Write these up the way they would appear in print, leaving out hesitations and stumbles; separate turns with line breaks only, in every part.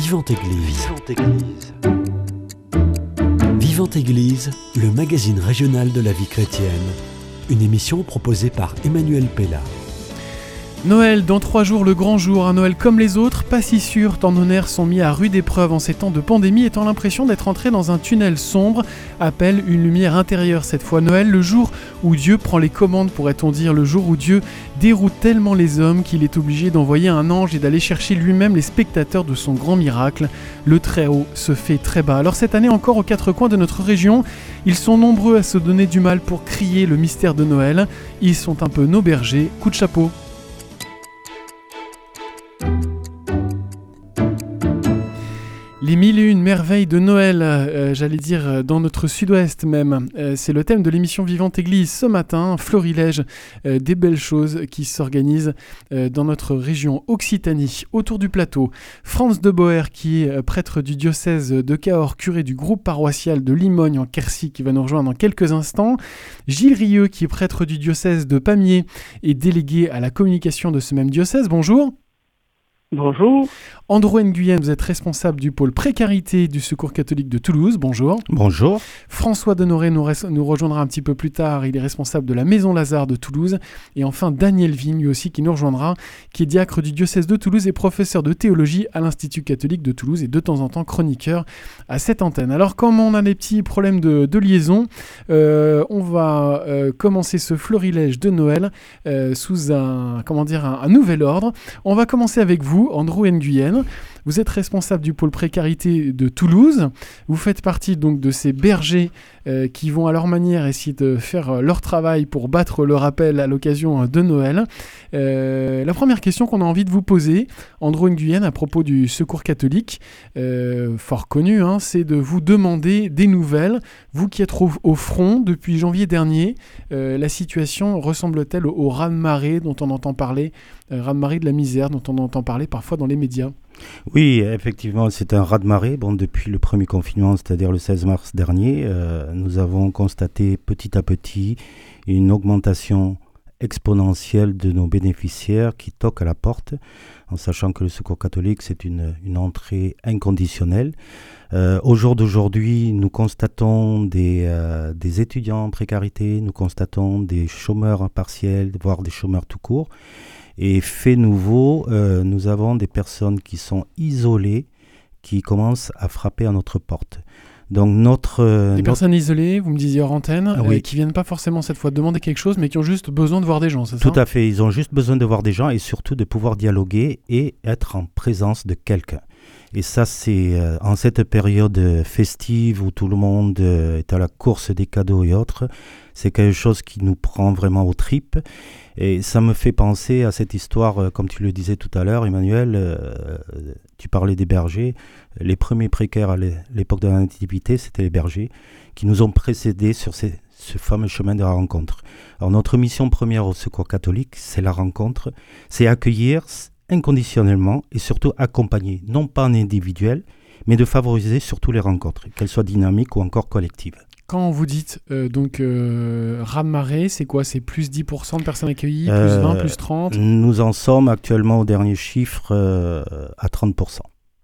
Vivante Église. Vivante Église, le magazine régional de la vie chrétienne. Une émission proposée par Emmanuel Pella.
Noël, dans 3 jours, le grand jour, un Noël comme les autres, pas si sûr, tant nos nerfs sont mis à rude épreuve en ces temps de pandémie, étant l'impression d'être entré dans un tunnel sombre, appelle une lumière intérieure cette fois. Noël, le jour où Dieu prend les commandes, pourrait-on dire, le jour où Dieu déroute tellement les hommes qu'il est obligé d'envoyer un ange et d'aller chercher lui-même les spectateurs de son grand miracle. Le très haut se fait très bas. Alors cette année encore, aux 4 coins de notre région, ils sont nombreux à se donner du mal pour crier le mystère de Noël. Ils sont un peu nos bergers. Coup de chapeau. Les 1001 merveilles de Noël, j'allais dire dans notre sud-ouest même, c'est le thème de l'émission Vivante Église ce matin, florilège des belles choses qui s'organisent dans notre région Occitanie. Autour du plateau, Franz de Boer qui est prêtre du diocèse de Cahors, curé du groupe paroissial de Limogne en Quercy qui va nous rejoindre dans quelques instants, Gilles Rieux qui est prêtre du diocèse de Pamiers et délégué à la communication de ce même diocèse, bonjour.
Bonjour.
Andrew Nguyen, vous êtes responsable du pôle précarité du Secours catholique de Toulouse. Bonjour.
Bonjour.
François Denoré nous rejoindra un petit peu plus tard. Il est responsable de la Maison Lazare de Toulouse. Et enfin, Daniel Vigne, lui aussi, qui nous rejoindra, qui est diacre du diocèse de Toulouse et professeur de théologie à l'Institut catholique de Toulouse et de temps en temps chroniqueur à cette antenne. Alors, comme on a des petits problèmes de liaison, on va commencer ce florilège de Noël sous un nouvel ordre. On va commencer avec vous, Andrew Nguyen. Vous êtes responsable du pôle précarité de Toulouse. Vous faites partie donc de ces bergers qui vont à leur manière essayer de faire leur travail pour battre le rappel à l'occasion de Noël. La première question qu'on a envie de vous poser, Andrew Nguyen, à propos du Secours catholique, fort connu, c'est de vous demander des nouvelles. Vous qui êtes au front depuis janvier dernier, la situation ressemble-t-elle au raz-de-marée dont on entend parler, raz-de-marée de la misère dont on entend parler parfois dans les médias?
Oui, effectivement, c'est un raz-de-marée. Depuis le premier confinement, c'est-à-dire le 16 mars dernier, nous avons constaté petit à petit une augmentation exponentielle de nos bénéficiaires qui toquent à la porte, en sachant que le Secours catholique, c'est une entrée inconditionnelle. Au jour d'aujourd'hui, nous constatons des étudiants en précarité, nous constatons des chômeurs partiels, voire des chômeurs tout court. Et fait nouveau, nous avons des personnes qui sont isolées, qui commencent à frapper à notre porte. Donc
personnes isolées, vous me disiez hors antenne,
oui.
Qui viennent pas forcément cette fois demander quelque chose, mais qui ont juste besoin de voir des gens, c'est ça ?
Tout à fait, ils ont juste besoin de voir des gens et surtout de pouvoir dialoguer et être en présence de quelqu'un. Et ça, c'est en cette période festive où tout le monde est à la course des cadeaux et autres, c'est quelque chose qui nous prend vraiment aux tripes. Et ça me fait penser à cette histoire, comme tu le disais tout à l'heure, Emmanuel, tu parlais des bergers. Les premiers précaires à l'époque de la nativité, c'était les bergers qui nous ont précédés sur ce fameux chemin de la rencontre. Alors notre mission première au Secours catholique, c'est la rencontre, c'est accueillir inconditionnellement et surtout accompagner, non pas en individuel, mais de favoriser surtout les rencontres, qu'elles soient dynamiques ou encore collectives.
Quand vous dites raz-de-marée, c'est quoi ? C'est plus 10% de personnes accueillies, plus 20, plus 30 ?
Nous en sommes actuellement au dernier chiffre à 30%.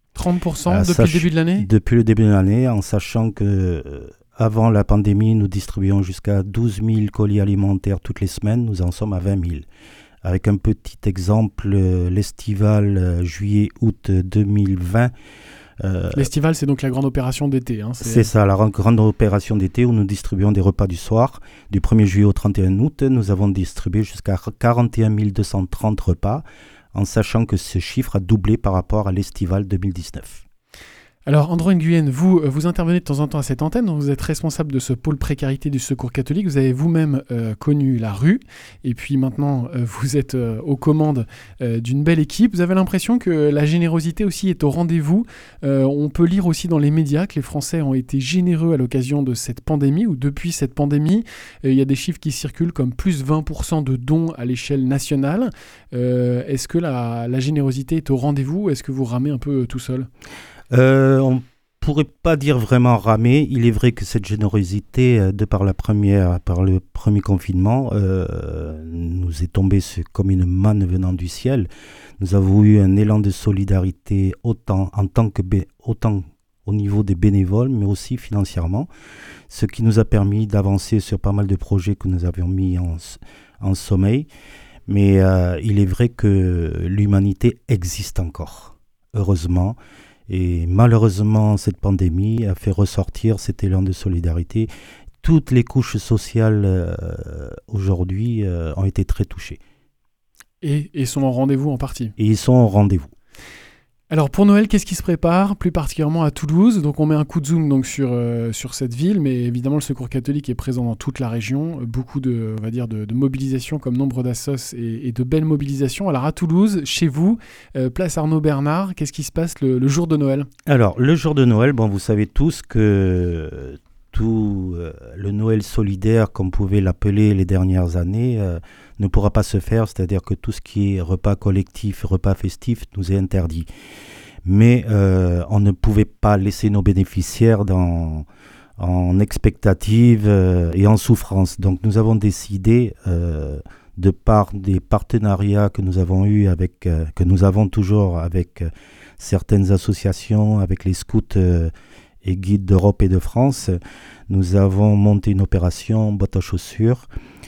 30% depuis le début de l'année ?
Depuis le début de l'année, en sachant que avant la pandémie, nous distribuions jusqu'à 12 000 colis alimentaires toutes les semaines, nous en sommes à 20 000. Avec un petit exemple, l'estival juillet-août 2020.
L'estival, c'est donc la grande opération d'été.
C'est ça, la grande opération d'été où nous distribuons des repas du soir. Du 1er juillet au 31 août, nous avons distribué jusqu'à 41 230 repas, en sachant que ce chiffre a doublé par rapport à l'estival 2019.
Alors, Andrew Nguyen, vous intervenez de temps en temps à cette antenne, donc vous êtes responsable de ce pôle précarité du Secours catholique. Vous avez vous-même connu la rue, et puis maintenant, vous êtes aux commandes d'une belle équipe. Vous avez l'impression que la générosité aussi est au rendez-vous. On peut lire aussi dans les médias que les Français ont été généreux à l'occasion de cette pandémie, ou depuis cette pandémie. Il y a des chiffres qui circulent comme plus 20% de dons à l'échelle nationale. Est-ce que la générosité est au rendez-vous, ou est-ce que vous ramez un peu tout seul ?
pourrais pas dire vraiment ramer. Il est vrai que cette générosité, par le premier confinement, nous est tombée comme une manne venant du ciel. Nous avons eu un élan de solidarité autant au niveau des bénévoles, mais aussi financièrement, ce qui nous a permis d'avancer sur pas mal de projets que nous avions mis en sommeil. Mais il est vrai que l'humanité existe encore, heureusement. Et malheureusement, cette pandémie a fait ressortir cet élan de solidarité. Toutes les couches sociales aujourd'hui ont été très touchées.
Et sont au rendez-vous en partie.
Et ils sont au rendez-vous.
Alors pour Noël, qu'est-ce qui se prépare, plus particulièrement à Toulouse? Donc on met un coup de zoom donc sur cette ville, mais évidemment le Secours catholique est présent dans toute la région. Beaucoup de mobilisations comme nombre d'assos et de belles mobilisations. Alors à Toulouse, chez vous, place Arnaud Bernard, qu'est-ce qui se passe le jour de Noël?
Alors le jour de Noël, vous savez tous que tout le Noël solidaire, comme on pouvait l'appeler les dernières années, ne pourra pas se faire, c'est-à-dire que tout ce qui est repas collectif, repas festif nous est interdit. Mais on ne pouvait pas laisser nos bénéficiaires en expectative et en souffrance. Donc nous avons décidé, de par des partenariats que nous avons eus que nous avons toujours avec certaines associations, avec les scouts et guides d'Europe et de France, nous avons monté une opération boîte à chaussures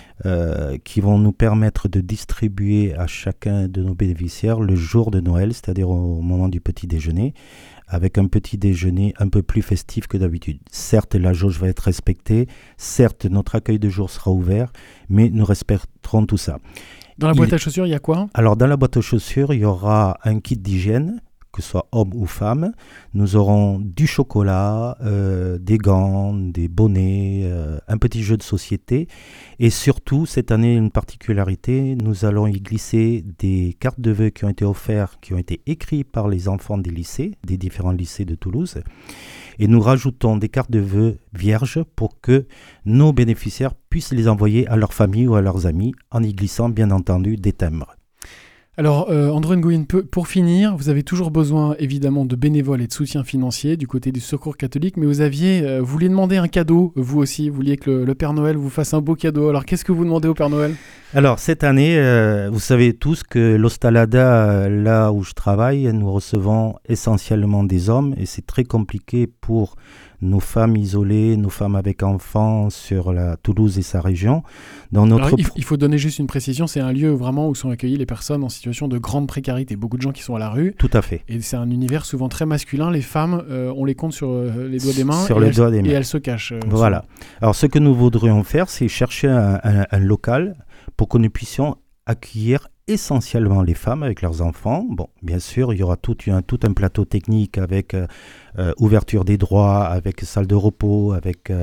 qui vont nous permettre de distribuer à chacun de nos bénéficiaires le jour de Noël, c'est-à-dire au moment du petit déjeuner, avec un petit déjeuner un peu plus festif que d'habitude. Certes, la jauge va être respectée, certes, notre accueil de jour sera ouvert, mais nous respecterons tout ça.
Dans la boîte à chaussures, il y a quoi?
Alors, dans la boîte à chaussures, il y aura un kit d'hygiène, que ce soit homme ou femme. Nous aurons du chocolat, des gants, des bonnets, un petit jeu de société. Et surtout, cette année, une particularité, nous allons y glisser des cartes de vœux qui ont été offertes, qui ont été écrites par les enfants des lycées, des différents lycées de Toulouse. Et nous rajoutons des cartes de vœux vierges pour que nos bénéficiaires puissent les envoyer à leur famille ou à leurs amis, en y glissant, bien entendu, des timbres.
Alors, André Nguyen, pour finir, vous avez toujours besoin évidemment de bénévoles et de soutien financier du côté du Secours catholique, mais vous vouliez demander un cadeau, vous aussi, vous vouliez que le Père Noël vous fasse un beau cadeau. Alors, qu'est-ce que vous demandez au Père Noël?
Alors, cette année, vous savez tous que l'Ostalada, là où je travaille, nous recevons essentiellement des hommes et c'est très compliqué pour nos femmes isolées, nos femmes avec enfants sur la Toulouse et sa région.
Alors, il faut donner juste une précision, c'est un lieu vraiment où sont accueillies les personnes en situation de grande précarité, beaucoup de gens qui sont à la rue.
Tout à fait.
Et c'est un univers souvent très masculin, les femmes, on les compte sur les doigts des mains, et elles se cachent.
Voilà.
Souvent.
Alors ce que nous voudrions faire, c'est chercher un local pour que nous puissions accueillir essentiellement les femmes avec leurs enfants. Bon, bien sûr, il y aura tout un plateau technique avec ouverture des droits, avec salle de repos, avec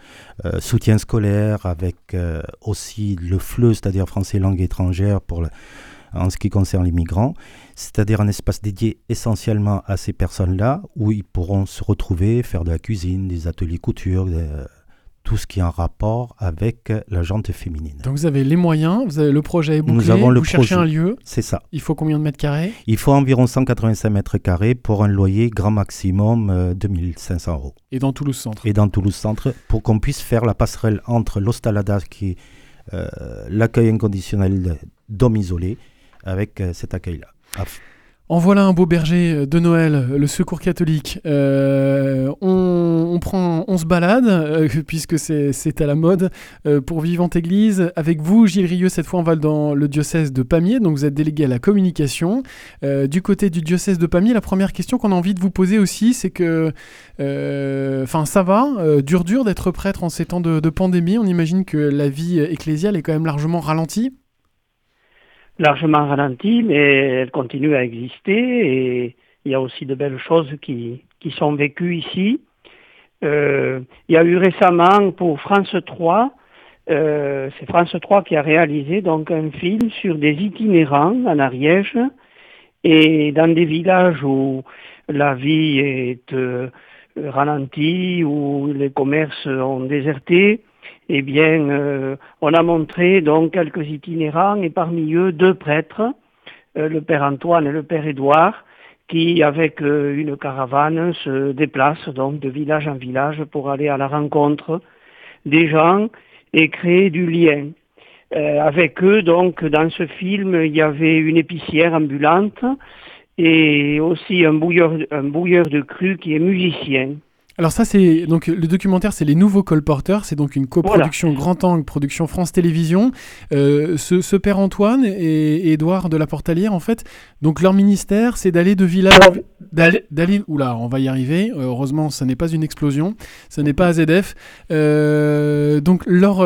soutien scolaire, avec aussi le FLE, c'est-à-dire français langue étrangère en ce qui concerne les migrants, c'est-à-dire un espace dédié essentiellement à ces personnes-là où ils pourront se retrouver, faire de la cuisine, des ateliers couture, tout ce qui est en rapport avec la gente féminine.
Donc vous avez les moyens, le projet est bouclé, vous cherchez un lieu.
C'est ça.
Il faut combien de mètres carrés?
Il faut environ 185 mètres carrés pour un loyer grand maximum 2500 €.
Et dans Toulouse Centre?
Et dans Toulouse Centre, pour qu'on puisse faire la passerelle entre l'Ostalada, qui est l'accueil inconditionnel d'hommes isolés, avec cet accueil-là.
En voilà un beau berger de Noël, le Secours catholique. On se balade, puisque c'est à la mode, pour Vivante Église. Avec vous, Gilles Rieux, cette fois on va dans le diocèse de Pamiers, donc vous êtes délégué à la communication. Du côté du diocèse de Pamiers, la première question qu'on a envie de vous poser aussi, c'est que, ça va, dur d'être prêtre en ces temps de pandémie. On imagine que la vie ecclésiale est quand même largement ralentie.
Largement ralentie, mais elle continue à exister et il y a aussi de belles choses qui sont vécues ici. Il y a eu récemment pour France 3, c'est France 3 qui a réalisé donc un film sur des itinérants en Ariège et dans des villages où la vie est ralentie, où les commerces ont déserté. Eh bien, on a montré donc quelques itinérants et parmi eux 2 prêtres, le père Antoine et le père Édouard, qui, avec une caravane, se déplace donc de village en village pour aller à la rencontre des gens et créer du lien. Avec eux, donc, dans ce film, il y avait une épicière ambulante et aussi un bouilleur de cru qui est musicien.
Alors ça, c'est donc le documentaire, c'est Les Nouveaux Colporteurs. C'est donc une coproduction Grand Angle, production France Télévisions. Ce père Antoine et Édouard de la Portalière, en fait, donc leur ministère, c'est d'aller de village, oula, on va y arriver. Heureusement, ça n'est pas une explosion, ça n'est pas AZF. Donc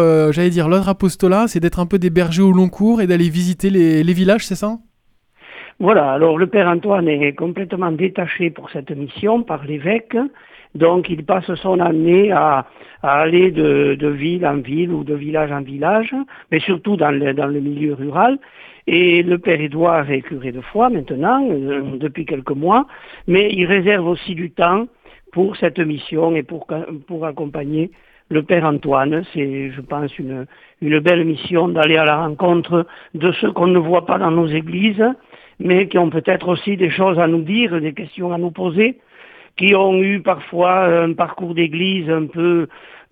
leur apostolat, c'est d'être un peu des bergers au long cours et d'aller visiter les villages, c'est ça ?
Voilà. Alors le père Antoine est complètement détaché pour cette mission par l'évêque. Donc il passe son année à aller de ville en ville ou de village en village, mais surtout dans le milieu rural. Et le père Édouard est curé de Foix maintenant, depuis quelques mois, mais il réserve aussi du temps pour cette mission et pour accompagner le père Antoine. C'est, je pense, une belle mission d'aller à la rencontre de ceux qu'on ne voit pas dans nos églises, mais qui ont peut-être aussi des choses à nous dire, des questions à nous poser, qui ont eu parfois un parcours d'église un peu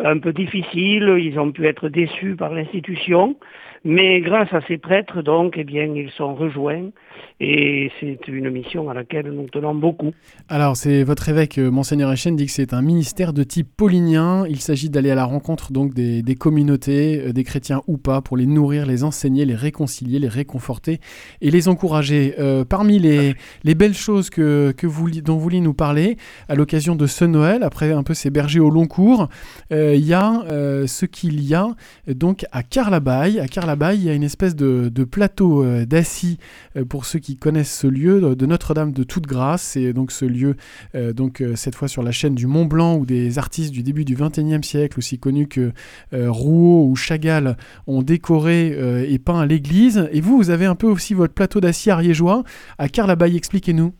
difficile, ils ont pu être déçus par l'institution, mais grâce à ces prêtres, donc, eh bien, ils sont rejoints et c'est une mission à laquelle nous tenons beaucoup.
Alors, c'est votre évêque, Monseigneur Echen, dit que c'est un ministère de type paulinien. Il s'agit d'aller à la rencontre donc des communautés, des chrétiens ou pas, pour les nourrir, les enseigner, les réconcilier, les réconforter et les encourager. Parmi les belles choses dont vous vouliez nous parler, à l'occasion de ce Noël, après un peu ces bergers au long cours, il y a ce qu'il y a donc à Carlabaille. À Carlabaille, il y a une espèce de plateau d'Assy, pour ceux qui connaissent ce lieu, de Notre-Dame de Toute-Grâce. C'est donc ce lieu, cette fois sur la chaîne du Mont-Blanc, où des artistes du début du XXIe siècle, aussi connus que Rouault ou Chagall, ont décoré et peint l'église. Et vous avez un peu aussi votre plateau d'Assy ariégeois à Carlabaille. Expliquez-nous.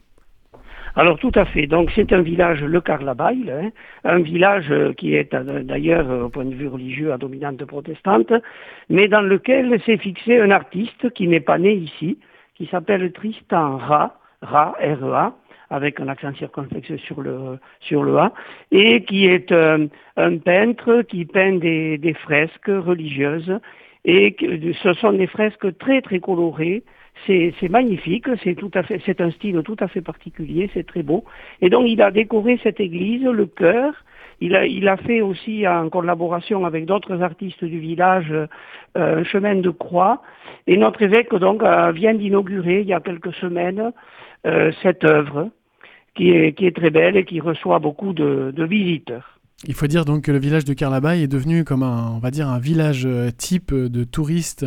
Alors tout à fait, donc c'est un village, le Carlabaille, un village qui est d'ailleurs au point de vue religieux à dominante protestante, mais dans lequel s'est fixé un artiste qui n'est pas né ici, qui s'appelle Tristan Rat, R-E-A, avec un accent circonflexe sur le A, et qui est un peintre qui peint des fresques religieuses, et ce sont des fresques très très colorées. C'est magnifique, c'est un style tout à fait particulier, c'est très beau. Et donc il a décoré cette église, le chœur. Il a fait aussi en collaboration avec d'autres artistes du village un chemin de croix. Et notre évêque donc vient d'inaugurer il y a quelques semaines cette œuvre qui est très belle et qui reçoit beaucoup de visiteurs.
Il faut dire donc que le village de Carlabaille est devenu comme un village type de touristes,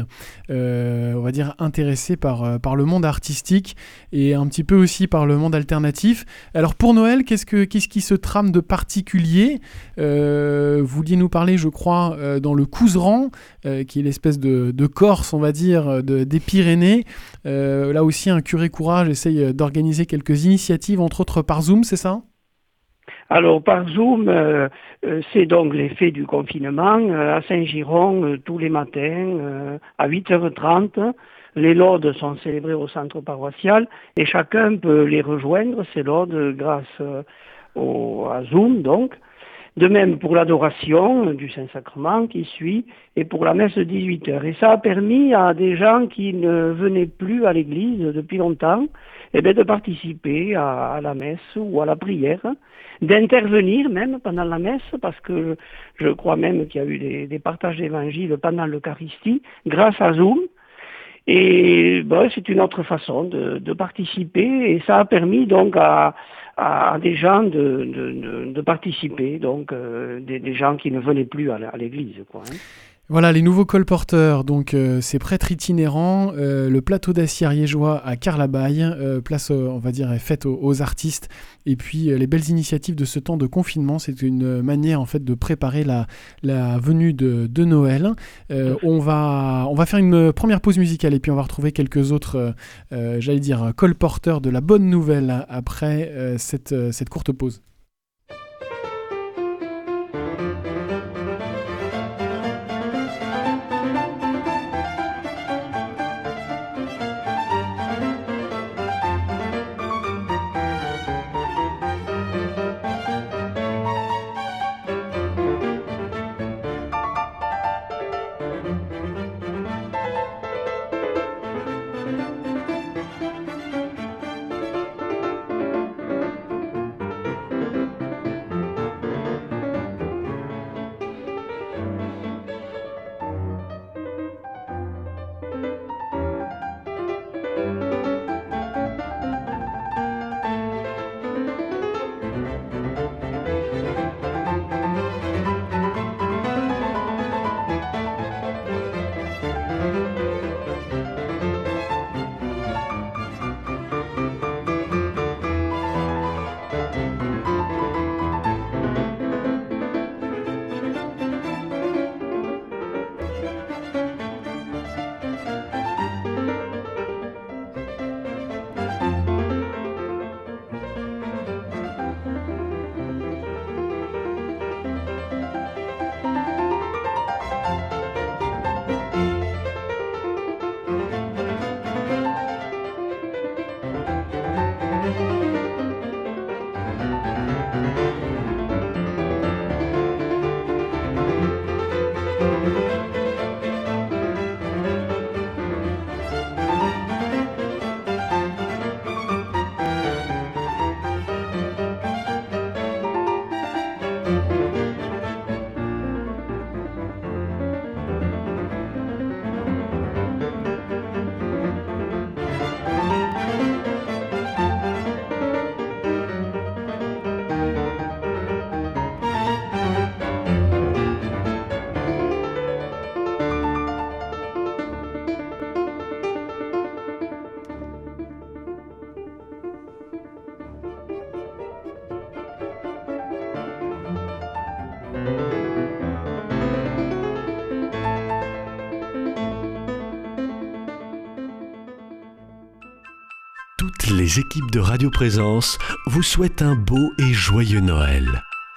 on va dire intéressés par le monde artistique et un petit peu aussi par le monde alternatif. Alors pour Noël, qu'est-ce qui se trame de particulier ? Vous vouliez nous parler, je crois, dans le Couserans, qui est l'espèce de Corse, on va dire, des Pyrénées. Là aussi, un curé courage essaye d'organiser quelques initiatives, entre autres par Zoom, c'est ça ?
Alors par Zoom, c'est donc l'effet du confinement. À Saint-Giron, tous les matins, à 8h30, les laudes sont célébrées au centre paroissial et chacun peut les rejoindre, ces laudes, grâce à Zoom donc. De même pour l'adoration du Saint-Sacrement qui suit et pour la messe de 18h. Et ça a permis à des gens qui ne venaient plus à l'église depuis longtemps de participer à la messe ou à la prière, d'intervenir même pendant la messe, parce que je crois même qu'il y a eu des partages d'évangile pendant l'Eucharistie grâce à Zoom. Et c'est une autre façon de participer et ça a permis donc à des gens de participer, donc des gens qui ne venaient plus à l'église, quoi.
Voilà, les nouveaux colporteurs, donc ces prêtres itinérants, le plateau d'Assy ariégeois à Carlabaille, place, on va dire, est faite aux artistes, et puis les belles initiatives de ce temps de confinement, c'est une manière en fait de préparer la venue de Noël. On va faire une première pause musicale, et puis on va retrouver quelques autres, colporteurs de la bonne nouvelle après cette courte pause.
les équipes de Radio Présence vous souhaitent un beau et joyeux Noël.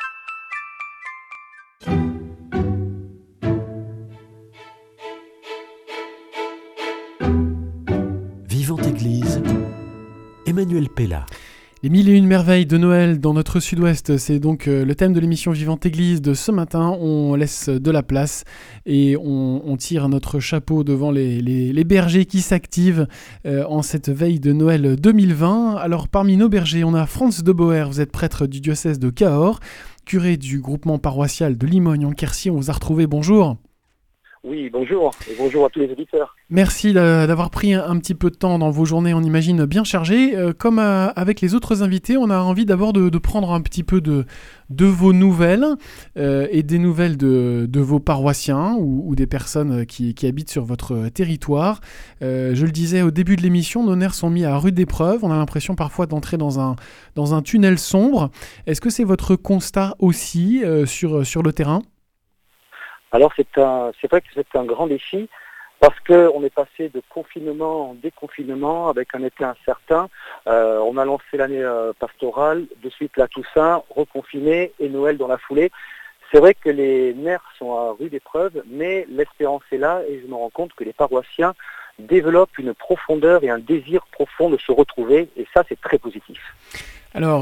Vivante Église, Emmanuel Pella.
Les 1001 merveilles de Noël dans notre sud-ouest, c'est donc le thème de l'émission Vivante Église de ce matin. On laisse de la place et on tire notre chapeau devant les bergers qui s'activent en cette veille de Noël 2020. Alors parmi nos bergers, on a Franz de Boer, vous êtes prêtre du diocèse de Cahors, curé du groupement paroissial de Limogne en Quercy. On vous a retrouvé, bonjour.
Oui, bonjour, et bonjour à tous les auditeurs.
Merci d'avoir pris un petit peu de temps dans vos journées, on imagine, bien chargées. Comme avec les autres invités, on a envie d'abord de prendre un petit peu de vos nouvelles et des nouvelles de vos paroissiens ou des personnes qui habitent sur votre territoire. Je le disais au début de l'émission, nos nerfs sont mis à rude épreuve. On a l'impression parfois d'entrer dans un tunnel sombre. Est-ce que c'est votre constat aussi sur le terrain ?
Alors c'est vrai que c'est un grand défi parce qu'on est passé de confinement en déconfinement avec un été incertain. On a lancé l'année pastorale, de suite la Toussaint, reconfiné et Noël dans la foulée. C'est vrai que les nerfs sont à rude épreuve, mais l'espérance est là et je me rends compte que les paroissiens développent une profondeur et un désir profond de se retrouver et ça c'est très positif.
Alors,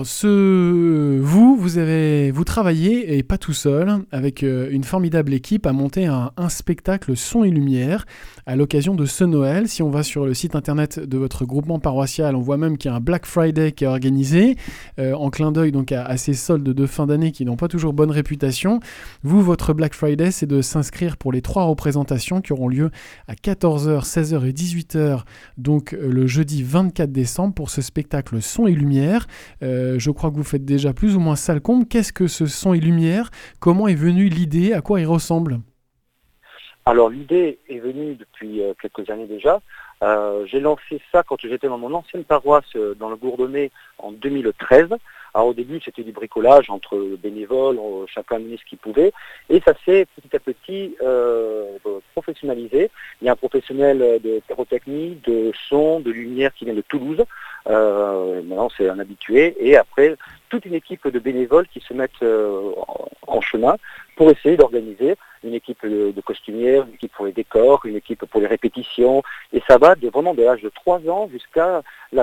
vous travaillez, et pas tout seul, avec une formidable équipe à monter un spectacle son et lumière à l'occasion de ce Noël. Si on va sur le site internet de votre groupement paroissial, on voit même qu'il y a un Black Friday qui est organisé, en clin d'œil donc à ces soldes de fin d'année qui n'ont pas toujours bonne réputation. Vous, votre Black Friday, c'est de s'inscrire pour les 3 représentations qui auront lieu à 14h, 16h et 18h, donc le jeudi 24 décembre pour ce spectacle son et lumière. Je crois que vous faites déjà plus ou moins ça le compte. Qu'est-ce que ce son et lumière ? Comment est venue l'idée ? À quoi il ressemble ?
Alors l'idée est venue depuis quelques années déjà. J'ai lancé ça quand j'étais dans mon ancienne paroisse dans le Gourdonnais en 2013. Alors au début c'était du bricolage entre bénévoles, chacun amenait ce qu'il pouvait. Et ça s'est petit à petit professionnalisé. Il y a un professionnel de pyrotechnie, de son, de lumière qui vient de Toulouse. Maintenant c'est un habitué. Et après toute une équipe de bénévoles qui se mettent en chemin pour essayer d'organiser une équipe de costumières, une équipe pour les décors, une équipe pour les répétitions. Et ça va vraiment de l'âge de 3 ans jusqu'à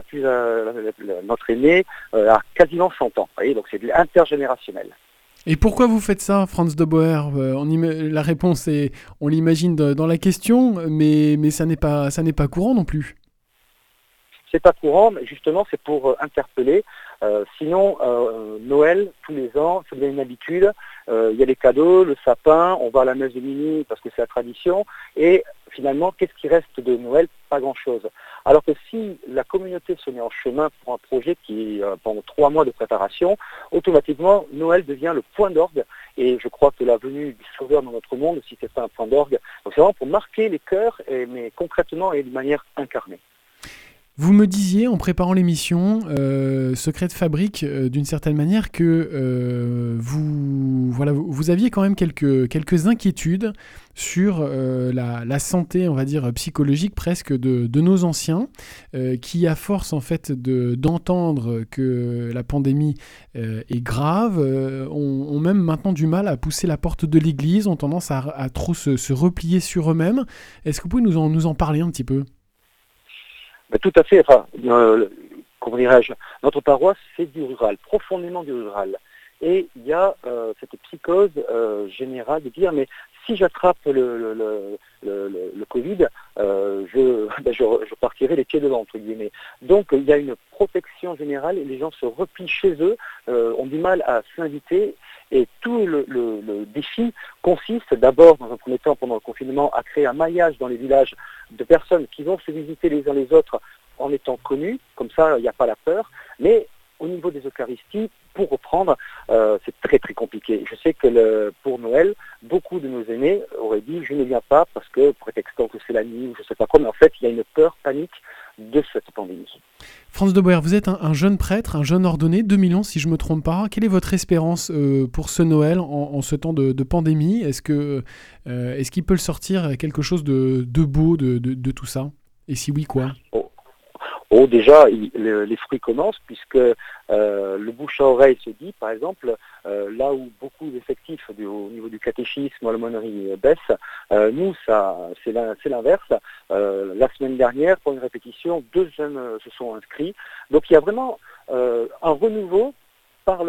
notre aîné à quasiment 100 ans. Vous voyez, donc c'est de l'intergénérationnel.
Et pourquoi vous faites ça, Franz de Boer ? La réponse est, on l'imagine dans la question, mais ça n'est pas courant non plus.
C'est pas courant, mais justement c'est pour interpeller. Sinon, Noël, tous les ans, ça devient une habitude. Il y a les cadeaux, le sapin, on va à la messe de minuit parce que c'est la tradition. Et finalement, qu'est-ce qui reste de Noël ? Pas grand-chose. Alors que si la communauté se met en chemin pour un projet qui pendant 3 mois de préparation, automatiquement, Noël devient le point d'orgue. Et je crois que la venue du Sauveur dans notre monde, si c'est pas un point d'orgue, donc c'est vraiment pour marquer les cœurs, mais concrètement et de manière incarnée.
Vous me disiez en préparant l'émission, Secret de Fabrique, d'une certaine manière, que vous aviez quand même quelques inquiétudes sur la santé, on va dire, psychologique presque de nos anciens, qui à force en fait d'entendre que la pandémie est grave, ont même maintenant du mal à pousser la porte de l'église, ont tendance à trop se replier sur eux-mêmes. Est-ce que vous pouvez nous en parler un petit peu ?
Tout à fait. Enfin, comment dirais-je, notre paroisse, c'est du rural, profondément du rural. Et il y a cette psychose générale de dire, mais si j'attrape le Covid, je partirai les pieds devant, entre guillemets. Donc il y a une protection générale et les gens se replient chez eux, ont du mal à s'inviter. Et tout le défi consiste d'abord, dans un premier temps, pendant le confinement, à créer un maillage dans les villages de personnes qui vont se visiter les uns les autres en étant connus. Comme ça, il n'y a pas la peur. Mais au niveau des Eucharisties, pour reprendre, c'est très très compliqué. Je sais que pour Noël, beaucoup de nos aînés auraient dit « je ne viens pas parce que prétextant que c'est la nuit ou je ne sais pas quoi », mais en fait, il y a une peur panique de cette pandémie.
Franz de Boer, vous êtes un jeune prêtre, un jeune ordonné, 2011 si je ne me trompe pas. Quelle est votre espérance pour ce Noël en ce temps de pandémie ? Est-ce qu'il peut sortir quelque chose de beau de tout ça ? Et si oui, quoi ?
Bon, déjà, les fruits commencent puisque le bouche à oreille se dit, par exemple, là où beaucoup d'effectifs au niveau du catéchisme ou à l'aumônerie baissent, nous, c'est l'inverse. La semaine dernière, pour une répétition, 2 jeunes se sont inscrits. Donc il y a vraiment un renouveau par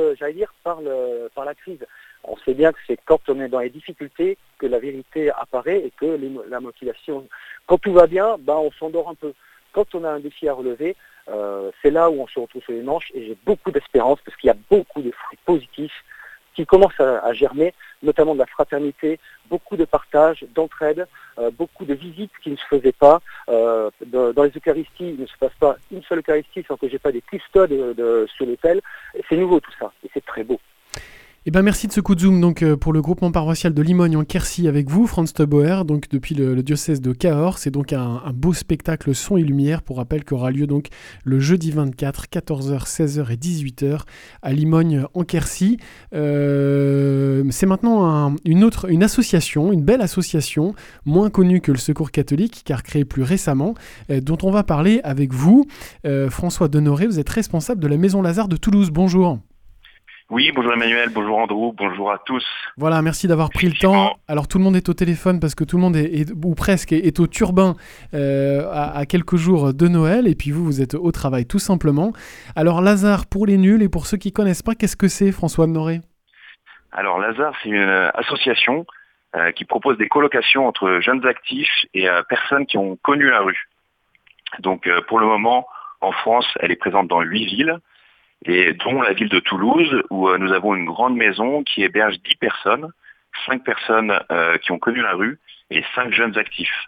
la crise. On sait bien que c'est quand on est dans les difficultés que la vérité apparaît et que la motivation. Quand tout va bien, on s'endort un peu. Quand on a un défi à relever, c'est là où on se retrouve sur les manches et j'ai beaucoup d'espérance parce qu'il y a beaucoup de fruits positifs qui commencent à germer, notamment de la fraternité, beaucoup de partage, d'entraide, beaucoup de visites qui ne se faisaient pas. Dans les Eucharisties, il ne se passe pas une seule Eucharistie sans que j'ai pas des custodes sur l'autel. C'est nouveau tout ça et c'est très beau.
Eh ben merci de ce coup de zoom donc pour le groupement paroissial de Limogne en Quercy avec vous, Franz Teuboer, donc depuis le diocèse de Cahors. C'est donc un beau spectacle son et lumière pour rappel qui aura lieu donc le jeudi 24, 14h, 16h et 18h à Limogne en Quercy. C'est maintenant une association, une belle association, moins connue que le Secours catholique car créée plus récemment, dont on va parler avec vous. François Denoré, vous êtes responsable de la Maison Lazare de Toulouse. Bonjour.
Oui, bonjour Emmanuel, bonjour Andrew, bonjour à tous.
Voilà, merci d'avoir pris le temps. Alors tout le monde est au téléphone parce que tout le monde ou presque est au turbin à quelques jours de Noël et puis vous êtes au travail tout simplement. Alors Lazare pour les nuls et pour ceux qui ne connaissent pas, qu'est-ce que c'est François Denoré ?
Alors Lazare, c'est une association qui propose des colocations entre jeunes actifs et personnes qui ont connu la rue. Donc pour le moment, en France, elle est présente dans 8 villes. Et dont la ville de Toulouse, où nous avons une grande maison qui héberge 10 personnes, 5 personnes qui ont connu la rue et 5 jeunes actifs.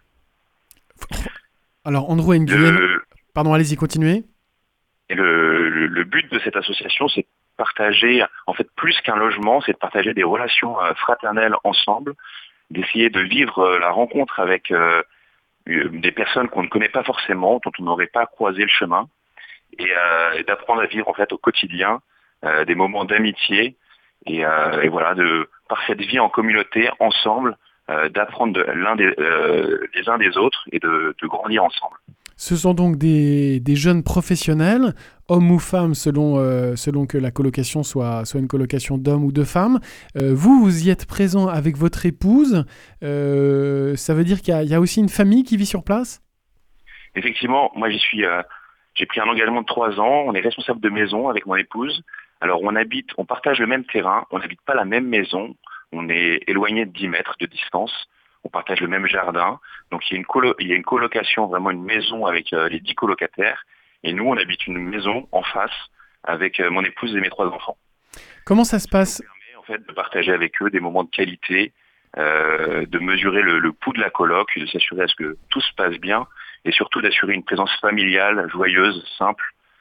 Alors, Andrew Nguyen, pardon, allez-y, continuez.
Et le but de cette association, c'est de partager, en fait, plus qu'un logement, c'est de partager des relations fraternelles ensemble, d'essayer de vivre la rencontre avec des personnes qu'on ne connaît pas forcément, dont on n'aurait pas croisé le chemin. Et d'apprendre à vivre en fait au quotidien des moments d'amitié et voilà par cette vie en communauté ensemble d'apprendre les uns des autres et de grandir ensemble.
Ce sont donc des jeunes professionnels, hommes ou femmes selon que la colocation soit une colocation d'hommes ou de femmes. Vous y êtes présent avec votre épouse. Ça veut dire qu'il y a aussi une famille qui vit sur place ?
Effectivement, moi j'ai pris un engagement de 3 ans, on est responsable de maison avec mon épouse. Alors on partage le même terrain, on n'habite pas la même maison, on est éloigné de 10 mètres de distance, on partage le même jardin. Donc il y a une colocation, vraiment une maison avec les 10 colocataires. Et nous, on habite une maison en face avec mon épouse et mes 3 enfants.
Comment ça se passe ?
Ça nous permet en fait de partager avec eux des moments de qualité, de mesurer le pouls de la coloc, de s'assurer à ce que tout se passe bien. Et surtout d'assurer une présence familiale, joyeuse, simple,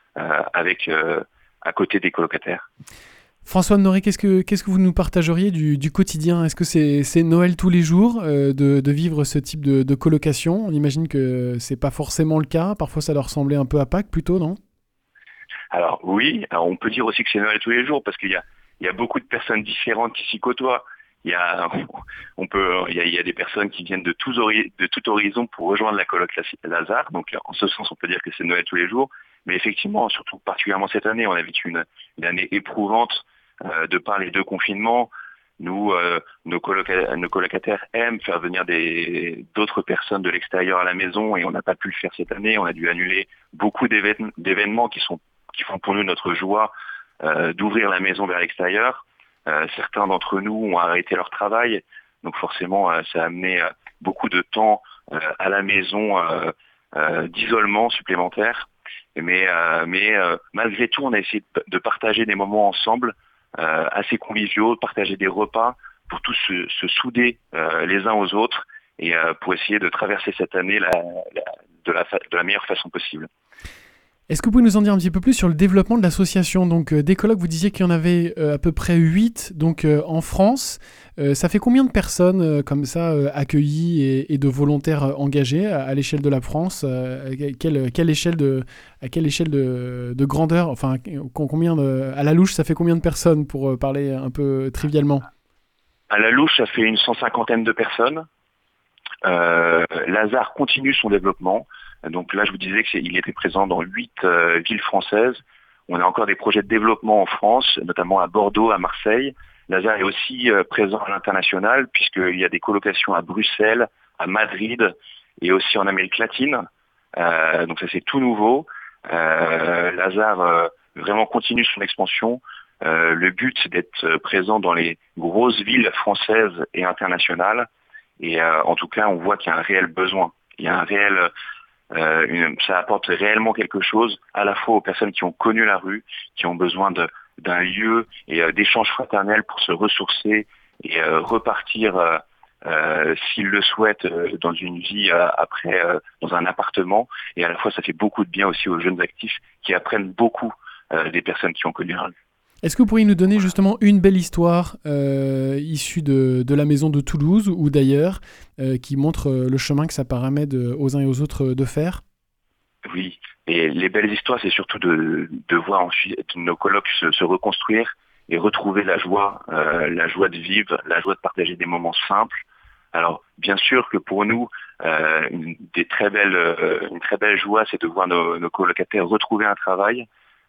à côté des colocataires.
François Denoré, qu'est-ce que vous nous partageriez du quotidien ? Est-ce que c'est Noël tous les jours de vivre ce type de colocation ? On imagine que c'est pas forcément le cas. Parfois, ça leur ressemblait un peu à Pâques plutôt, non ?
Alors oui, on peut dire aussi que c'est Noël tous les jours parce qu'il y a beaucoup de personnes différentes qui s'y côtoient. Il y a des personnes qui viennent de tout horizon pour rejoindre la coloc Lazare. Donc, en ce sens, on peut dire que c'est Noël tous les jours. Mais effectivement, surtout particulièrement cette année, on a vécu une année éprouvante de par les 2 confinements. Nous, nos colocataires aiment faire venir d'autres personnes de l'extérieur à la maison et on n'a pas pu le faire cette année. On a dû annuler beaucoup d'événements qui font pour nous notre joie d'ouvrir la maison vers l'extérieur. Certains d'entre nous ont arrêté leur travail, donc forcément ça a amené beaucoup de temps à la maison d'isolement supplémentaire. Mais malgré tout, on a essayé de partager des moments ensemble assez conviviaux, de partager des repas pour tous se souder les uns aux autres et pour essayer de traverser cette année de la meilleure façon possible.
Est-ce que vous pouvez nous en dire un petit peu plus sur le développement de l'association ? Donc des colloques, vous disiez qu'il y en avait à peu près 8 donc, en France. Ça fait combien de personnes comme ça accueillies et de volontaires engagés à l'échelle de la France ? À quelle échelle de grandeur ? Enfin, à la louche, ça fait combien de personnes pour parler un peu trivialement ?
À la louche, ça fait une 150aine de personnes. Lazare continue son développement. Donc là, je vous disais qu'il était présent dans 8 villes françaises. On a encore des projets de développement en France, notamment à Bordeaux, à Marseille. Lazare est aussi présent à l'international, puisqu'il y a des colocations à Bruxelles, à Madrid et aussi en Amérique latine. Donc ça, c'est tout nouveau. Lazare vraiment continue son expansion. Le but, c'est d'être présent dans les grosses villes françaises et internationales. Et en tout cas, on voit qu'il y a un réel besoin. Il y a un réel, ça apporte réellement quelque chose, à la fois aux personnes qui ont connu la rue, qui ont besoin d'un lieu et d'échanges fraternels pour se ressourcer et repartir, s'ils le souhaitent, dans une vie après, dans un appartement. Et à la fois, ça fait beaucoup de bien aussi aux jeunes actifs qui apprennent beaucoup des personnes qui ont connu la rue.
Est-ce que vous pourriez nous donner justement une belle histoire issue de la maison de Toulouse ou d'ailleurs qui montre le chemin que ça permet aux uns et aux autres de faire?
Oui, et les belles histoires, c'est surtout de voir ensuite nos colloques se reconstruire et retrouver la joie de vivre, la joie de partager des moments simples. Alors, bien sûr que pour nous, une très belle joie, c'est de voir nos colocataires retrouver un travail.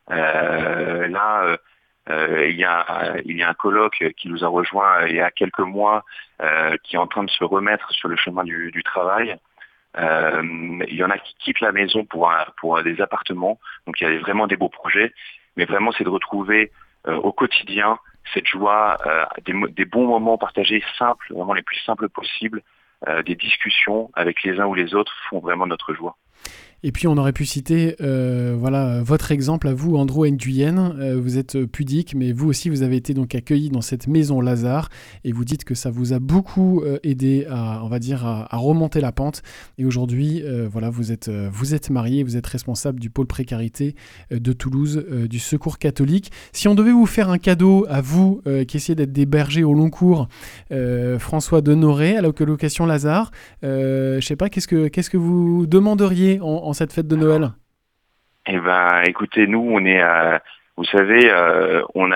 Il y a un colloque qui nous a rejoint il y a quelques mois, qui est en train de se remettre sur le chemin du travail. Il y en a qui quittent la maison pour des appartements, donc il y a vraiment des beaux projets, mais vraiment c'est de retrouver au quotidien cette joie, des bons moments partagés simples, vraiment les plus simples possibles, des discussions avec les uns ou les autres font vraiment notre joie.
Et puis on aurait pu citer votre exemple à vous, Andrew Nguyen. Vous êtes pudique, mais vous aussi vous avez été donc accueilli dans cette maison Lazare et vous dites que ça vous a beaucoup aidé à remonter la pente. Et aujourd'hui, vous êtes marié, vous êtes responsable du pôle précarité de Toulouse, du Secours catholique. Si on devait vous faire un cadeau à vous qui essayez d'être des bergers au long cours, François Denoré à la colocation Lazare, je sais pas, qu'est-ce que vous demanderiez en cette fête de Noël?
Eh ben, écoutez, nous, on est, vous savez, on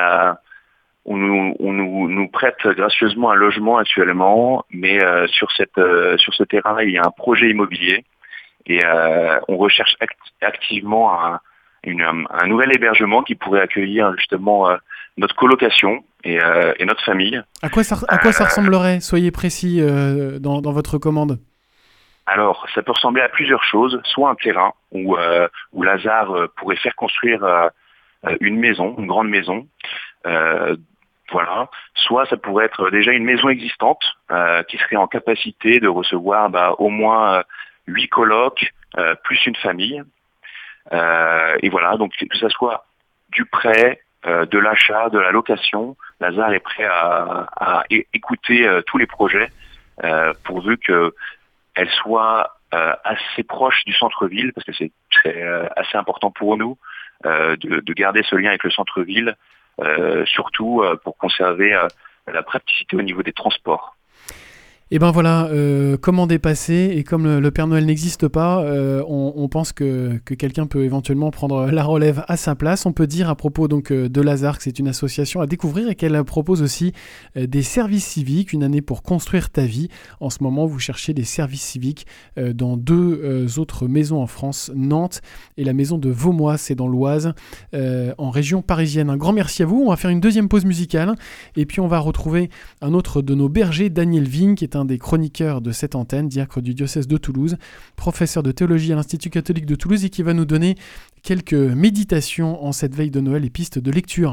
nous prête gracieusement un logement actuellement, mais sur ce terrain-là, il y a un projet immobilier et on recherche activement un nouvel hébergement qui pourrait accueillir justement notre colocation et notre famille.
À quoi ça ressemblerait? Soyez précis dans votre commande.
Alors, ça peut ressembler à plusieurs choses, soit un terrain où Lazare pourrait faire construire une maison, une grande maison, voilà. Soit ça pourrait être déjà une maison existante qui serait en capacité de recevoir au moins 8 colocs plus une famille. Et voilà, donc que ça soit du prêt, de l'achat, de la location, Lazare est prêt à écouter tous les projets pourvu que elle soit assez proche du centre-ville, parce que c'est assez important pour nous de garder ce lien avec le centre-ville, surtout pour conserver la praticité au niveau des transports.
Et ben voilà, comment dépasser, et comme le Père Noël n'existe pas, on pense que quelqu'un peut éventuellement prendre la relève à sa place. On peut dire à propos donc de Lazare que c'est une association à découvrir et qu'elle propose aussi des services civiques, une année pour construire ta vie. En ce moment, vous cherchez des services civiques dans 2 autres maisons en France, Nantes et la maison de Vaumois, c'est dans l'Oise, en région parisienne. Un grand merci à vous. On va faire une deuxième pause musicale et puis on va retrouver un autre de nos bergers, Daniel Vigne, qui est un des chroniqueurs de cette antenne, diacre du diocèse de Toulouse, professeur de théologie à l'Institut catholique de Toulouse et qui va nous donner quelques méditations en cette veille de Noël et pistes de lecture.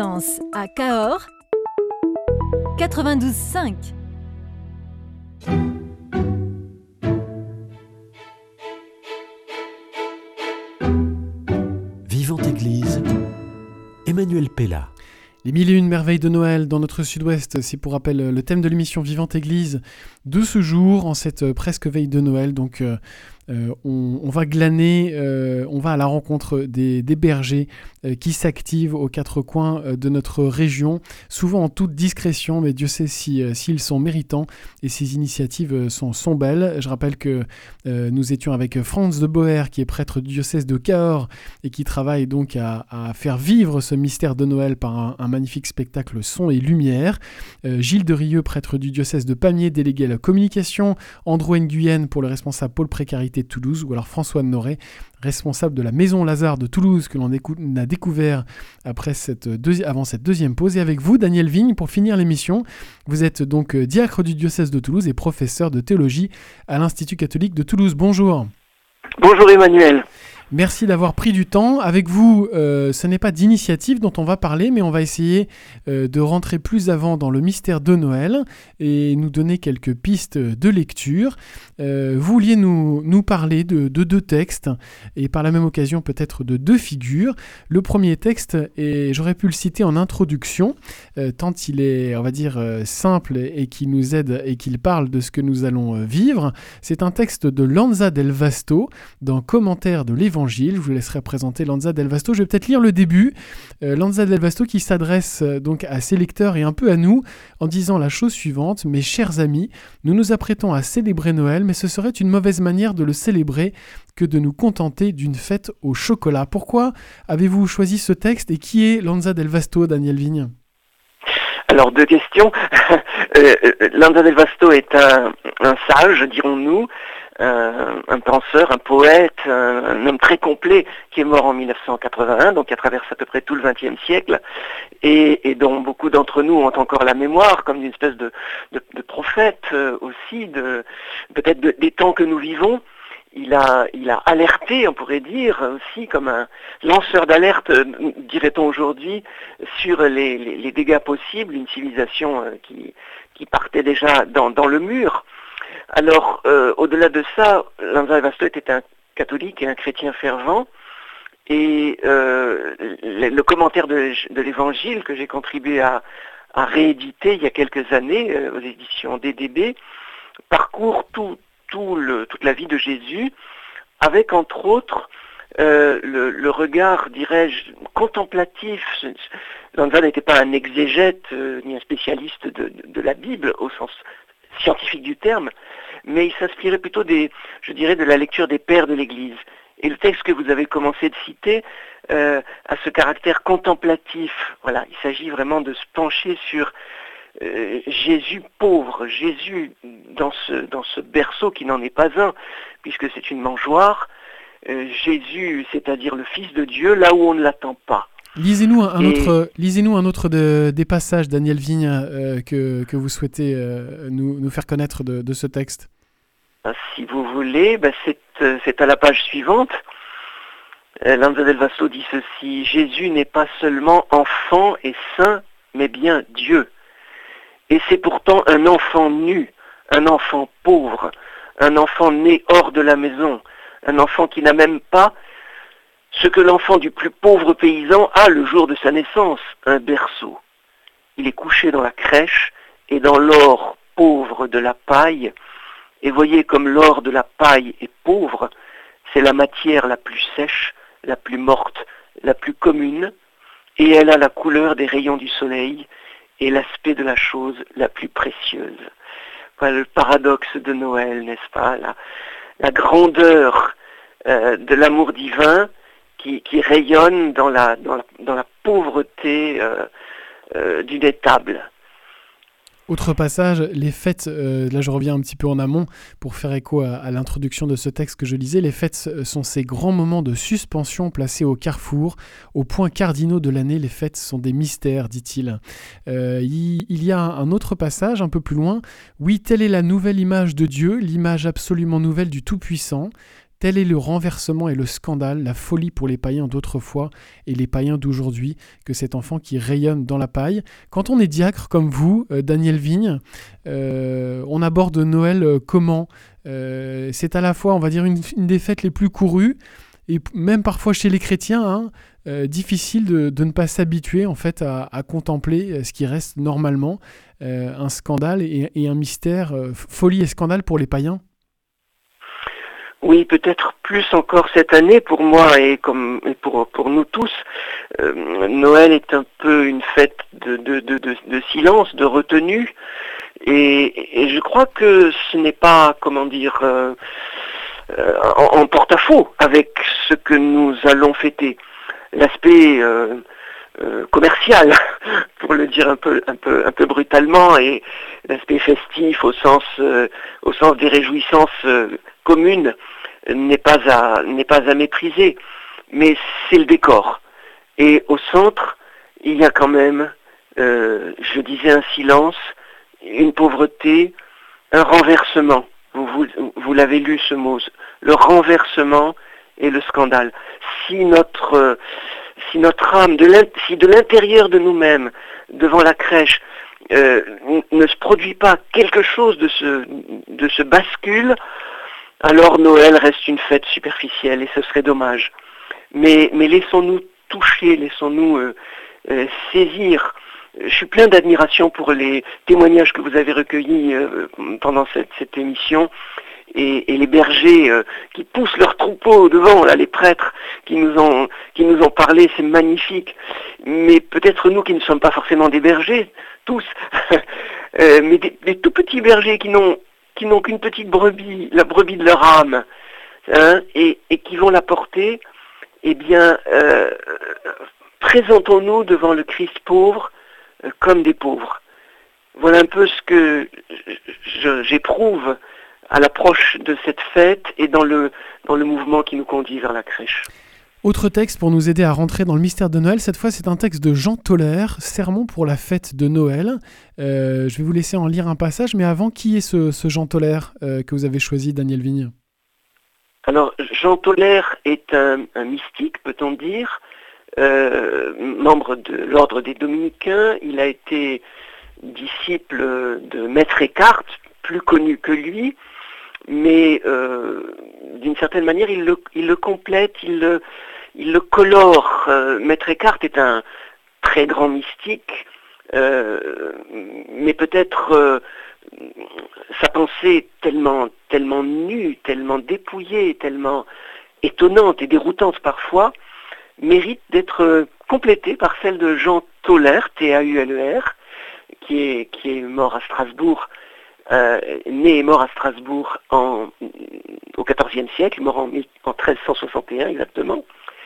présence à Cahors, 92.5.
Vivante Église, Emmanuel Pella.
Les 1001 merveilles de Noël dans notre sud-ouest, c'est pour rappel le thème de l'émission Vivante Église de ce jour, en cette presque veille de Noël. Donc on va glaner, on va à la rencontre des bergers qui s'activent aux quatre coins de notre région, souvent en toute discrétion, mais Dieu sait s'ils sont méritants, et ces initiatives sont belles. Je rappelle que nous étions avec Franz de Boer, qui est prêtre du diocèse de Cahors, et qui travaille donc à faire vivre ce mystère de Noël par un magnifique spectacle son et lumière. Gilles de Rieux, prêtre du diocèse de Pamiers, délégué à la communication. Andrew Nguyen pour le responsable pôle précarité de Toulouse, ou alors François Noré, responsable de la Maison Lazare de Toulouse, que l'on a découvert avant cette deuxième pause. Et avec vous, Daniel Vigne, pour finir l'émission. Vous êtes donc diacre du diocèse de Toulouse et professeur de théologie à l'Institut catholique de Toulouse. Bonjour.
Bonjour Emmanuel.
Merci d'avoir pris du temps. Avec vous, ce n'est pas d'initiative dont on va parler, mais on va essayer de rentrer plus avant dans le mystère de Noël et nous donner quelques pistes de lecture. Vous vouliez nous parler de deux textes et par la même occasion peut-être de deux figures. Le premier texte, et j'aurais pu le citer en introduction, tant il est, on va dire, simple et qui nous aide et qu'il parle de ce que nous allons vivre. C'est un texte de Lanza del Vasto dans Commentaire de l'Évangile. Je vous laisserai présenter Lanza del Vasto. Je vais peut-être lire le début. Lanza del Vasto qui s'adresse donc à ses lecteurs et un peu à nous en disant la chose suivante: mes chers amis, nous nous apprêtons à célébrer Noël, mais ce serait une mauvaise manière de le célébrer que de nous contenter d'une fête au chocolat. Pourquoi avez-vous choisi ce texte et qui est Lanza del Vasto, Daniel Vigne?
Alors, deux questions. Lanza del Vasto est un sage, dirons-nous, un penseur, un poète, un homme très complet qui est mort en 1981, donc qui a traversé à peu près tout le XXe siècle et dont beaucoup d'entre nous ont encore la mémoire comme une espèce de prophète aussi, peut-être des temps que nous vivons. Il a alerté, on pourrait dire, aussi comme un lanceur d'alerte, dirait-on aujourd'hui, sur les dégâts possibles, une civilisation qui partait déjà dans le mur. Alors, au-delà de ça, Lanza del Vasto était un catholique et un chrétien fervent, et le commentaire de l'Évangile que j'ai contribué à rééditer il y a quelques années aux éditions DDB parcourt toute la vie de Jésus, avec entre autres le regard, dirais-je, contemplatif. Lanza n'était pas un exégète ni un spécialiste de la Bible au sens scientifique du terme, mais il s'inspirait plutôt de la lecture des pères de l'Église. Et le texte que vous avez commencé de citer a ce caractère contemplatif. Voilà, il s'agit vraiment de se pencher sur Jésus pauvre, Jésus dans ce berceau qui n'en est pas un, puisque c'est une mangeoire, Jésus, c'est-à-dire le Fils de Dieu, là où on ne l'attend pas.
Lisez-nous un autre des passages, Daniel Vigne, que vous souhaitez nous faire connaître de ce texte.
Si vous voulez, c'est à la page suivante. Lanza del Vasto dit ceci: Jésus n'est pas seulement enfant et saint, mais bien Dieu. Et c'est pourtant un enfant nu, un enfant pauvre, un enfant né hors de la maison, un enfant qui n'a même pas ce que l'enfant du plus pauvre paysan a le jour de sa naissance, un berceau. Il est couché dans la crèche et dans l'or pauvre de la paille. Et voyez comme l'or de la paille est pauvre, c'est la matière la plus sèche, la plus morte, la plus commune, et elle a la couleur des rayons du soleil et l'aspect de la chose la plus précieuse. Voilà le paradoxe de Noël, n'est-ce pas? La grandeur de l'amour divin qui rayonne dans la pauvreté d'une étable.
Autre passage, les fêtes, là je reviens un petit peu en amont pour faire écho à l'introduction de ce texte que je lisais. Les fêtes sont ces grands moments de suspension placés au carrefour, aux points cardinaux de l'année. Les fêtes sont des mystères, dit-il. Il y a un autre passage un peu plus loin. Oui, telle est la nouvelle image de Dieu, l'image absolument nouvelle du Tout-Puissant. Tel est le renversement et le scandale, la folie pour les païens d'autrefois et les païens d'aujourd'hui, que cet enfant qui rayonne dans la paille. Quand on est diacre comme vous, Daniel Vigne, on aborde Noël comment c'est à la fois, on va dire, une des fêtes les plus courues, et même parfois chez les chrétiens, difficile de ne pas s'habituer en fait à contempler ce qui reste normalement un scandale et un mystère, folie et scandale pour les païens.
Oui, peut-être plus encore cette année pour moi et pour nous tous. Noël est un peu une fête de silence, de retenue, et je crois que ce n'est pas, en porte-à-faux avec ce que nous allons fêter. L'aspect commercial, pour le dire un peu brutalement, et l'aspect festif au sens des réjouissances communes n'est pas à mépriser, mais c'est le décor. Et au centre, il y a quand même, je disais, un silence, une pauvreté, un renversement. Vous l'avez lu ce mot, le renversement et le scandale. Si notre âme, si de l'intérieur de nous-mêmes, devant la crèche, ne se produit pas quelque chose de ce bascule, alors Noël reste une fête superficielle et ce serait dommage. Mais laissons-nous toucher, laissons-nous saisir. Je suis plein d'admiration pour les témoignages que vous avez recueillis pendant cette émission, et les bergers qui poussent leurs troupeaux devant, là, les prêtres qui nous ont parlé, c'est magnifique. Mais peut-être nous qui ne sommes pas forcément des bergers, tous, mais des tout petits bergers qui n'ont qu'une petite brebis, la brebis de leur âme, et qui vont la porter, eh bien, présentons-nous devant le Christ pauvre comme des pauvres. Voilà un peu ce que j'éprouve à l'approche de cette fête et dans le mouvement qui nous conduit vers la crèche.
Autre texte pour nous aider à rentrer dans le mystère de Noël, cette fois c'est un texte de Jean Toller, Sermon pour la fête de Noël. Je vais vous laisser en lire un passage, mais avant, qui est ce Jean Toller que vous avez choisi, Daniel Vigne ?
Alors, Jean Toller est un mystique, peut-on dire, membre de l'ordre des Dominicains. Il a été disciple de Maître Eckhart, plus connu que lui, mais d'une certaine manière, il le complète, il le colore. Maître Eckhart est un très grand mystique, mais peut-être sa pensée est tellement nue, tellement dépouillée, tellement étonnante et déroutante parfois, mérite d'être complétée par celle de Jean Tauler, T-A-U-L-E-R, qui est mort à Strasbourg, né et mort à Strasbourg au XIVe siècle, mort en 1361 exactement.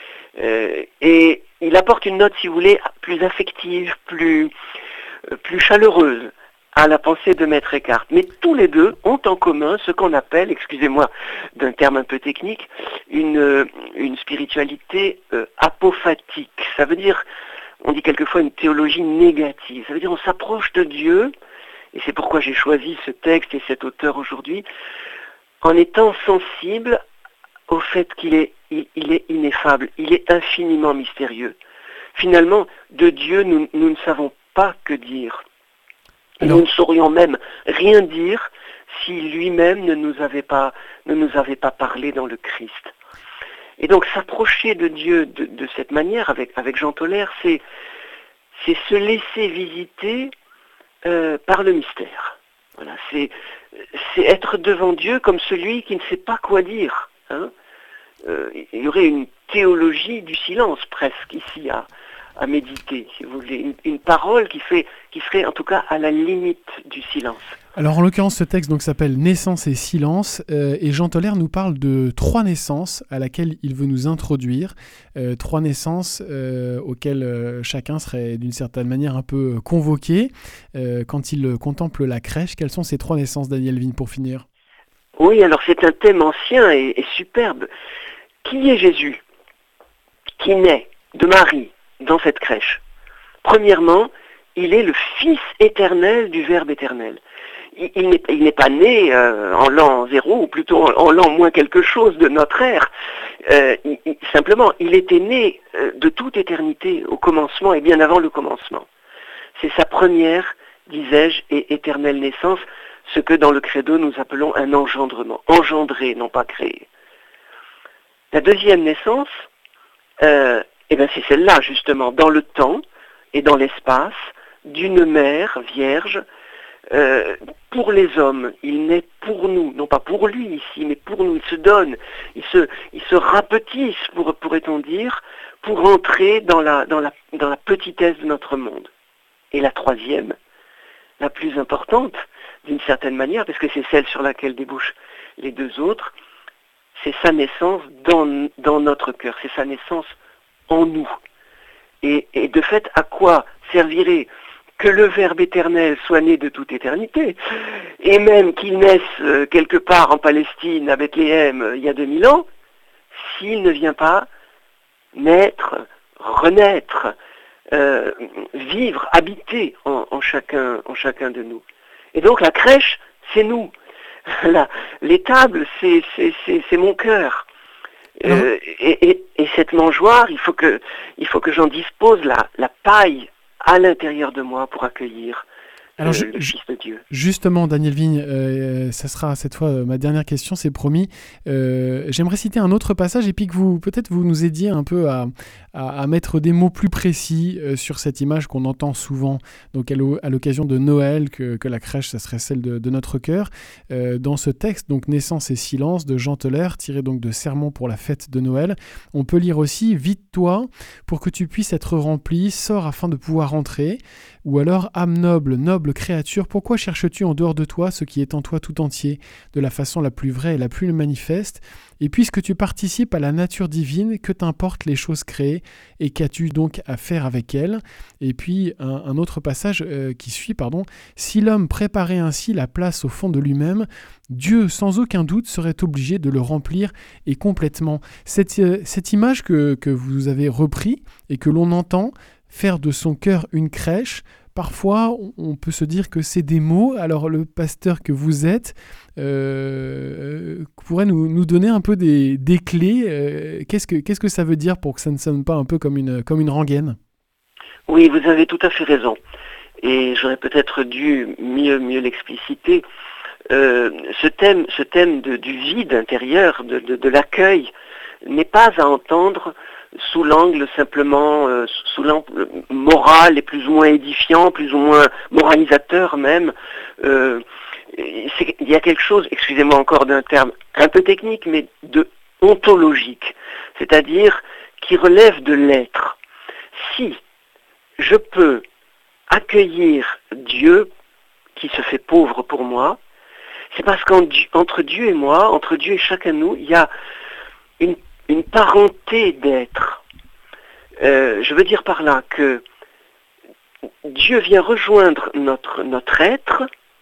Et il apporte une note, si vous voulez, plus affective, plus chaleureuse à la pensée de Maître Eckhart. Mais tous les deux ont en commun ce qu'on appelle, excusez-moi d'un terme un peu technique, une spiritualité apophatique. Ça veut dire, on dit quelquefois une théologie négative. Ça veut dire on s'approche de Dieu, et c'est pourquoi j'ai choisi ce texte et cet auteur aujourd'hui, en étant sensible au fait qu'il est ineffable, il est infiniment mystérieux. Finalement, de Dieu, nous ne savons pas que dire. Et nous ne saurions même rien dire si lui-même ne nous avait pas parlé dans le Christ. Et donc s'approcher de Dieu de cette manière, avec Jean Toller, c'est se laisser visiter par le mystère. Voilà, c'est être devant Dieu comme celui qui ne sait pas quoi dire. Il y aurait une théologie du silence presque ici à méditer, si vous voulez, une parole qui serait en tout cas à la limite du silence.
Alors en l'occurrence, ce texte donc s'appelle Naissance et silence, et Jean Toller nous parle de 3 naissances à laquelle il veut nous introduire, 3 naissances auxquelles chacun serait d'une certaine manière un peu convoqué quand il contemple la crèche. Quelles sont ces 3 naissances, Daniel Vigne, pour finir ?
Oui, alors c'est un thème ancien et superbe. Qui est Jésus qui naît de Marie dans cette crèche? Premièrement, il est le Fils éternel du Verbe éternel. il n'est pas né en l'an 0, ou plutôt en l'an moins quelque chose de notre ère. Simplement, il était né de toute éternité, au commencement et bien avant le commencement. C'est sa première, disais-je, et éternelle naissance, ce que dans le credo nous appelons un engendrement. Engendré, non pas créé. La deuxième naissance, c'est celle-là, justement, dans le temps et dans l'espace, d'une mère vierge, pour les hommes. Il naît pour nous, non pas pour lui ici, mais pour nous. Il se donne, il se rapetisse, pourrait-on dire, pour entrer dans la petitesse de notre monde. Et la troisième, la plus importante, d'une certaine manière, parce que c'est celle sur laquelle débouchent les deux autres, c'est sa naissance dans notre cœur, c'est sa naissance en nous. Et de fait, à quoi servirait que le Verbe éternel soit né de toute éternité, et même qu'il naisse quelque part en Palestine, à Bethléem, il y a 2000 ans, s'il ne vient pas naître, renaître, vivre, habiter en chacun de nous. Et donc la crèche, c'est nous. L'étable, c'est mon cœur. Et cette mangeoire, il faut que j'en dispose la paille à l'intérieur de moi pour accueillir le Fils de Dieu.
Justement, Daniel Vigne, ça sera cette fois ma dernière question, c'est promis. J'aimerais citer un autre passage et puis que vous nous aidiez un peu à mettre des mots plus précis sur cette image qu'on entend souvent donc à l'occasion de Noël, que la crèche, ça serait celle de notre cœur. Dans ce texte, donc Naissance et silence de Jean Teller, tiré donc de Sermons pour la fête de Noël, on peut lire aussi « Vide-toi pour que tu puisses être rempli, sors afin de pouvoir entrer ». Ou alors « Âme noble, noble créature, pourquoi cherches-tu en dehors de toi ce qui est en toi tout entier, de la façon la plus vraie et la plus manifeste ? Et puisque tu participes à la nature divine, que t'importent les choses créées et qu'as-tu donc à faire avec elles ?» Et puis un autre passage qui suit, « Si l'homme préparait ainsi la place au fond de lui-même, Dieu, sans aucun doute, serait obligé de le remplir et complètement. » Cette image que vous avez repris et que l'on entend, faire de son cœur une crèche, parfois on peut se dire que c'est des mots. Alors le pasteur que vous êtes pourrait nous donner un peu des clés. Qu'est-ce que ça veut dire pour que ça ne sonne pas un peu comme une rengaine ?
Oui, vous avez tout à fait raison. Et j'aurais peut-être dû mieux l'expliciter. Ce thème du vide intérieur, de l'accueil, n'est pas à entendre sous l'angle simplement, sous l'angle moral et plus ou moins édifiant, plus ou moins moralisateur même. Il y a quelque chose, excusez-moi encore d'un terme un peu technique, mais de ontologique, c'est-à-dire qui relève de l'être. Si je peux accueillir Dieu qui se fait pauvre pour moi, c'est parce qu'entre Dieu et moi, entre Dieu et chacun de nous, il y a une parenté d'être. Je veux dire par là que Dieu vient rejoindre notre être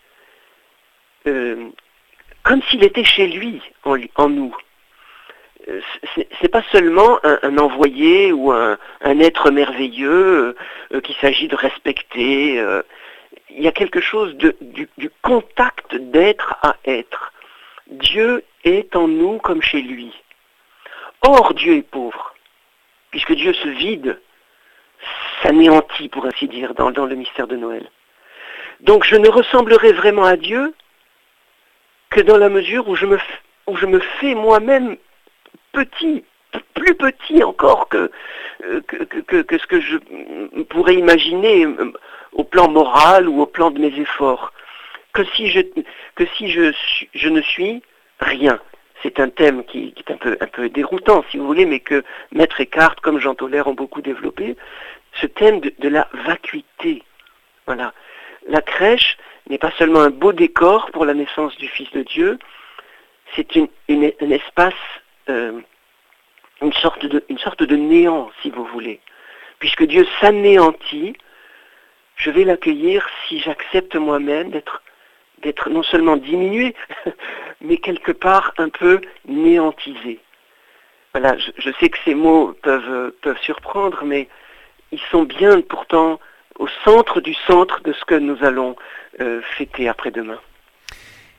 comme s'il était chez lui, en nous. C'est pas seulement un envoyé ou un être merveilleux qu'il s'agit de respecter. Il y a quelque chose du contact d'être à être. Dieu est en nous comme chez lui. Or, Dieu est pauvre, puisque Dieu se vide, s'anéantit, pour ainsi dire, dans le mystère de Noël. Donc je ne ressemblerai vraiment à Dieu que dans la mesure où je me fais moi-même petit, plus petit encore que ce que je pourrais imaginer au plan moral ou au plan de mes efforts. Que si je ne suis rien. C'est un thème qui est un peu déroutant, si vous voulez, mais que Maître Eckhart, comme Jean Teller, ont beaucoup développé, ce thème de la vacuité. Voilà. La crèche n'est pas seulement un beau décor pour la naissance du Fils de Dieu, c'est un espace, une sorte de néant, si vous voulez. Puisque Dieu s'anéantit, je vais l'accueillir si j'accepte moi-même d'être non seulement diminué, mais quelque part un peu néantisé. Voilà, je sais que ces mots peuvent surprendre, mais ils sont bien pourtant au centre du centre de ce que nous allons fêter après-demain.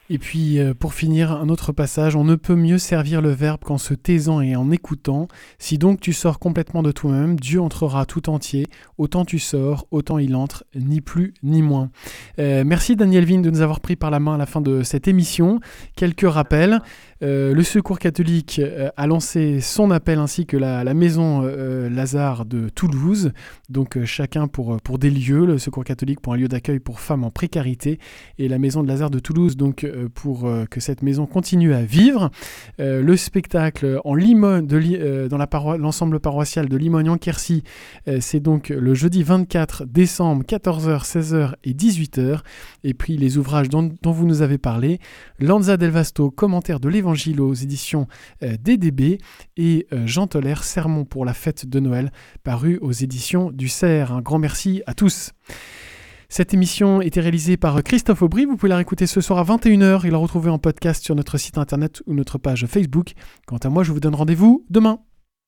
Et puis, pour finir, un autre passage. On ne peut mieux servir le Verbe qu'en se taisant et en écoutant. Si donc tu sors complètement de toi-même, Dieu entrera tout entier. Autant tu sors, autant il entre, ni plus ni moins. Merci Daniel Vigne de nous avoir pris par la main à la fin de cette émission. Quelques rappels. Le Secours catholique a lancé son appel ainsi que la maison Lazare de Toulouse. Donc chacun pour des lieux. Le Secours catholique pour un lieu d'accueil pour femmes en précarité. Et la maison de Lazare de Toulouse donc pour que cette maison continue à vivre. Le spectacle en dans l'ensemble paroissial de Limogne-en-Quercy, c'est donc le jeudi 24 décembre, 14h, 16h et 18h. Et puis les ouvrages dont vous nous avez parlé, Lanza del Vasto, commentaire de l'Évangile aux éditions DDB, et Jean Toller, Sermon pour la fête de Noël, paru aux éditions du Cerf. Un grand merci à tous. Cette émission était réalisée par Christophe Aubry. Vous pouvez la réécouter ce soir à 21h et la retrouver en podcast sur notre site internet ou notre page Facebook. Quant à moi, je vous donne rendez-vous demain.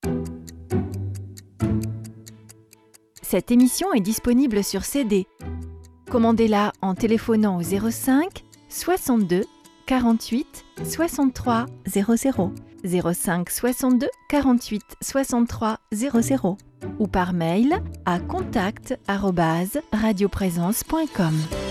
Cette émission est disponible sur CD. Commandez-la en téléphonant au 05 62 48 63 00. 05 62 48 63 00 ou par mail à contact@radioprésence.com.